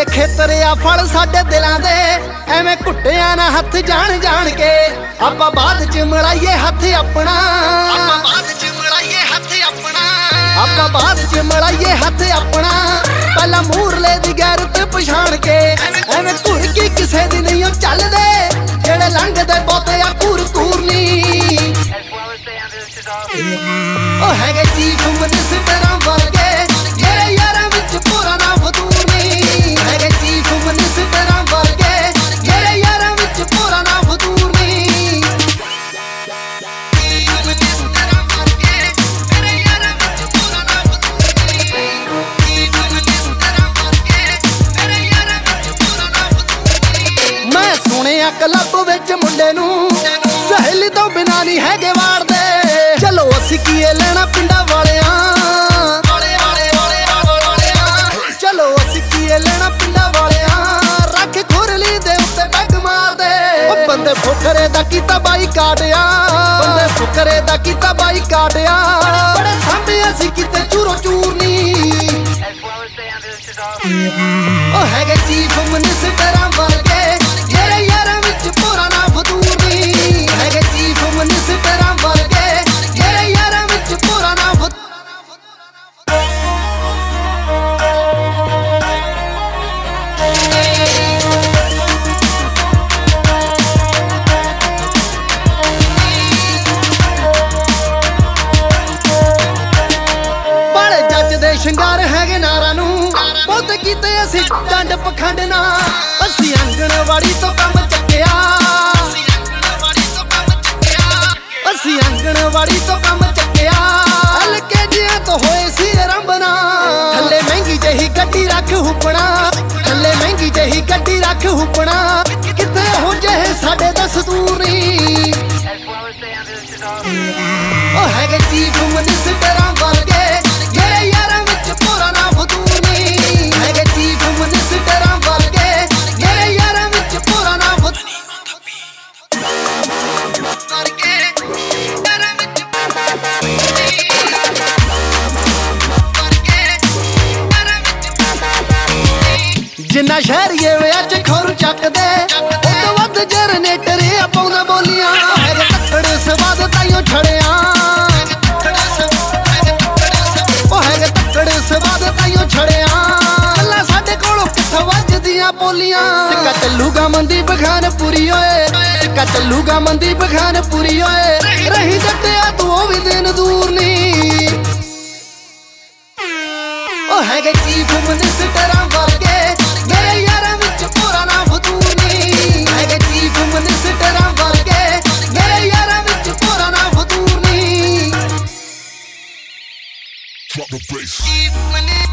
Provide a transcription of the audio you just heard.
ਚੰਗੇ ਖੇਤਰ ਆ ਫਲ ਸਾਡੇ ਦਿਲਾਂ ਦੇ, ਐਵੇਂ ਘੁੱਟਿਆ ਨਾ ਹੱਥ ਜਾਣ ਜਾਣ ਕੇ। ਆਪਾਂ ਬਾਅਦ ਚ ਮਿਲਾਈਏ ਹੱਥ ਆਪਣਾ, ਆਪਾਂ ਬਾਅਦ ਚ ਮਿਲਾਈਏ ਹੱਥ ਆਪਣਾ, ਆਪਾਂ ਬਾਅਦ ਚ ਮਿਲਾਈਏ ਹੱਥ ਆਪਣਾ। ਪਹਿਲਾਂ ਮੂਰਲੇ ਦੀ ਗੈਰਤ ਪਛਾਣ ਕੇ, ਐਵੇਂ ਘੁਰ ਕੇ ਕਿਸੇ ਦੀ ਨਹੀਂ ਉਹ ਚੱਲਦੇ, ਜਿਹੜੇ ਲੰਘਦੇ ਬਹੁਤੇ ਆ ਘੂਰ ਘੂਰ ਨੀ। ਉਹ ਹੈਗੇ ਚੀਫ ਮਿਨਿਸਟਰਾਂ ਵਰਗੇ, ਮੇਰੇ ਯਾਰਾਂ ਵਿੱਚ ਪੂਰਾ ਨਾ ਫਤੂਰ ਨੀ। ਹੈਗੇ ਚੀਫ ਮਿਨਿਸਟਰਾਂ ਵਰਗੇ, ਮੇਰੇ ਯਾਰਾਂ ਵਿੱਚ ਪੂਰਾ ਨਾ ਫਤੂਰ ਨੀ। ਮੈਂ ਸੁਣਿਆ ਕਲੱਬ ਵਿੱਚ ਮੁੰਡੇ ਨੂੰ ਸਹੇਲੀ ਤੋਂ ਬਿਨਾਂ ਨਹੀਂ ਹੈਗੇ ਵਾੜਦੇ। ਚਲੋ ਅਸੀਂ ਕੀਏ ਲੈਣਾ ਪਿੰਡਾਂ ਵਾਲਿਆਂ, ਚਲੋ ਅਸੀਂ ਕੀਏ ਲੈਣਾ ਪਿੰਡਾਂ ਵਾਲਿਆਂ। ਰੱਖ ਖੁਰਲੀ ਦੇ ਉੱਤੇ ਪੈਗ ਮਾਰਦੇ, ਉਹ ਬੰਦੇ ਫੁਕਰੇ ਦਾ ਕੀਤਾ ਬਾਈ ਕਾਟਿਆ, ਬੰਦੇ ਫੁਕਰੇ ਦਾ ਕੀਤਾ ਬਾਈ ਕਾਟਿਆ। ਬੜੇ ਸਾਂਭੇ ਅਸੀਂ ਕਿਤੇ ਚੂਰੋ ਚੂਰ ਨੀ। ਉਹ ਹੈਗੇ ਚੀਫ ਮਿਨਿਸਟਰਾਂ ਵਰਗੇ, ਮੇਰੇ ਯਾਰਾਂ ਵਿੱਚ ਪੂਰਾ ਨਾ ਫਤੂਰ ਨੀ। ਹੈਗੇ ਚੀਫ ਮਿਨਿਸਟਰਾਂ ਵਰਗੇ, ਮੇਰੇ ਯਾਰਾਂ ਵਿੱਚ ਪੂਰਾ ਨਾ ਫਤੂਰ। ਬੜੇ ਜੱਜ ਦੇ ਸ਼ਿੰਗਾਰ ਹੈਗੇ ਨਾਰਾਂ ਨੂੰ, ਬਹੁਤ ਕੀਤੇ ਅਸੀਂ ਡੰਡ ਪਖੰਡ ਨਾ। ਅਸੀਂ ਆਂਗਣਵਾੜੀ ਤੋਂ ਕੰਮ ਚੱਕਿਆ, ਅਸੀਂ ਆਂਗਣਵਾੜੀ ਤੋਂ ਕੰਮ ਚੱਕਿਆ। LKG ਤੋਂ ਹੋਏ ਸੀ ਆਰੰਭਨਾ, ਥੱਲੇ ਮਹਿੰਗੀ ਜਿਹੀ ਗੱਡੀ ਰੱਖ ਹੁਪਣਾ, ਥੱਲੇ ਮਹਿੰਗੀ ਜਿਹੀ ਗੱਡੀ ਰੱਖ ਹੁਪਣਾ। ਕਿਤੇ ਹੋ ਜਿਹੇ ਸਾਡੇ ਦਸਤੂਰ ਨੀ। ਉਹ ਹੈਗੇ ਚੀਫ ਮਿਨਿਸਟਰਾਂ ਵਰਗੇ, ਮੇਰੇ ਯਾਰਾਂ ਵਿੱਚ ਪੂਰਾ ਨਾ ਫਤੂਰ ਨੀ। ਹੈਗੇ ਚੀਫ ਮਿਨਿਸਟਰਾਂ ਵਰਗੇ, ਮੇਰੇ ਯਾਰਾਂ ਵਿੱਚ ਪੂਰਾ ਨਾ ਫਤੂਰ। ਜਿੰਨਾ ਸ਼ਹਿਰੀਏ ਵਿਆਹ ਚ ਖੋਰੂ ਚੱਕਦੇ, ਉਹ ਤੋਂ ਵੱਧ ਜਰਨੇਟਰ ਆ ਪਾਉਂਦਾ ਬੋਲੀਆਂ। ਹੈਗੇ ਤੱਕੜ ਸਵਾਦ ਤਾਈਓ ਛੜਿਆ, ਉਹ ਹੈਗੇ ਤੱਕੜ ਸਵਾਦ ਤਾਈਓ ਛੜਿਆ। ਗੱਲਾਂ ਸਾਡੇ ਕੋਲੋਂ ਕਿੱਥੋਂ ਵੱਜਦੀਆਂ ਬੋਲੀਆਂ। ਸਿੱਕਾ ਚੱਲੂਗਾ ਮੰਦੀ ਬਖਾਨ ਪੂਰੀ ਓਏ, ਸਿੱਕਾ ਚੱਲੂਗਾ ਮੰਦੀ ਬਖਾਨ ਪੂਰੀ ਓਏ। ਰਹੀ ਜੱਟਿਆ ਤੂੰ ਉਹ ਵੀ ਦਿਨ ਦੂਰ ਨੀ। ਉਹ ਹੈਗੇ ਚੀਫ ਮਿਨਿਸਟਰਾਂ ਵਰਗੇ, ਮੇਰੇ ਯਾਰਾਂ ਵਿੱਚ ਪੂਰਾ ਨਾ ਫਤੂਰ ਨੀ। ਹੈਗੇ ਚੀਫ ਮਿਨਿਸਟਰਾਂ ਵਰਗੇ, ਮੇਰੇ ਯਾਰਾਂ ਵਿੱਚ ਪੂਰਾ ਨਾ ਫਤੂਰ ਨੀ। Drop the bass.